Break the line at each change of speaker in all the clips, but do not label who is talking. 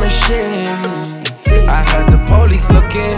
machine. I heard the police looking.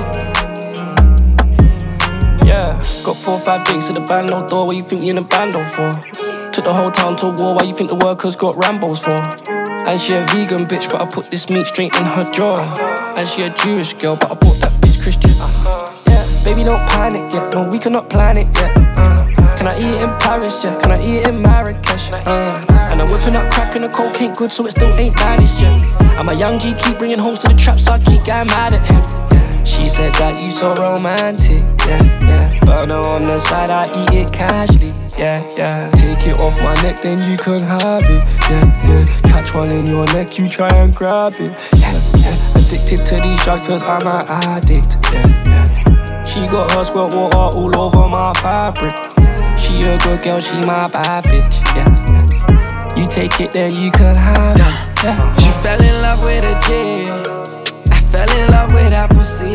Yeah, got 4 or 5 drinks at the band no door. What you think you in a bando for? Took the whole town to war. Why you think the workers got Rambos for? And she a vegan bitch, but I put this meat straight in her jaw. And she a Jewish girl, but I bought that bitch Christian. Yeah, baby, don't panic yet. No, we cannot plan it yet. Can I eat it in Paris? Yeah, can I eat it in Marrakesh? And I'm whipping up crack and the coke ain't good, so it still ain't vanished yet. And my young G keep bringing hoes to the trap, so I keep getting mad at him. She said that you so romantic, yeah, yeah. Burner on the side, I eat it casually, yeah, yeah. Take it off my neck, then you can have it, yeah, yeah. Catch one in your neck, you try and grab it, yeah, yeah. Addicted to these drugs, cause I'm an addict, yeah, yeah. She got her squirt water all over my fabric. She a good girl, she my bad bitch, yeah, yeah. You take it, then you can have it, yeah.
She fell in love with a G. Fell in love with that pussy.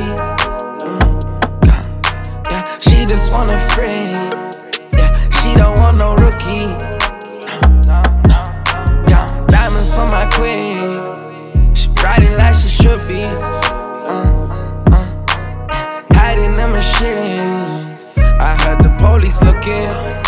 Yeah, she just want a friend. Yeah, she don't want no rookie. Yeah, diamonds for my queen. She riding like she should be. Hiding the machines. I heard the police looking.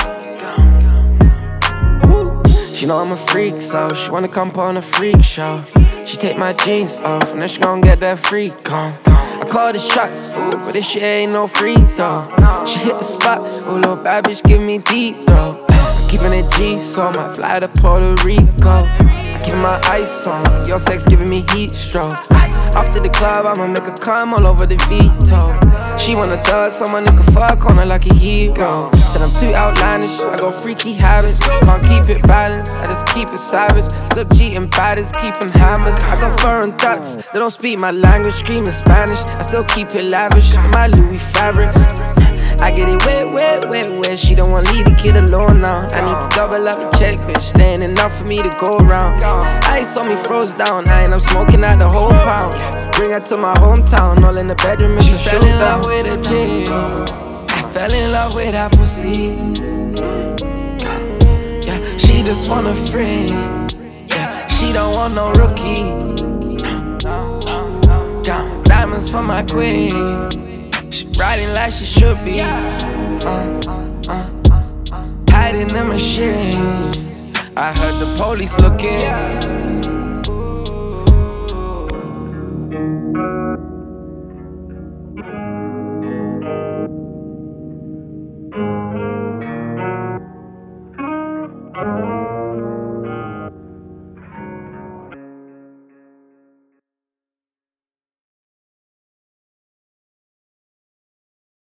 She know I'm a freak, so she wanna come on a freak show. She take my jeans off, and then she gon' get that freak on. I call the shots, ooh, but this shit ain't no free throw. She hit the spot, ooh, little bad bitch give me deep throw. Keeping it G, so I might fly to Puerto Rico. I keep my ice on, your sex giving me heat stroke. After the club, I'ma make her come all over the Vito. She want a thug, so my nigga fuck on her like a hero. Said I'm too outlandish, I got freaky habits. Can't keep it balanced, I just keep it savage. Sub G and baddest, keeping hammers. I got foreign thoughts, they don't speak my language. Screaming Spanish, I still keep it lavish. My Louis fabrics, I get it wet, wet, wet, wet. She don't want to leave the kid alone now. I need to double up the check, bitch. There ain't enough for me to go around. Ice on me froze down, I'm smoking out the whole pound. Bring her to my hometown, all in the bedroom, it's a showdown. She fell in love with a G. I fell in love with that pussy. Yeah, she just want a friend. Yeah, she don't want no rookie. Diamonds for my queen. She riding like she should be. Hiding the machines. I heard the police looking.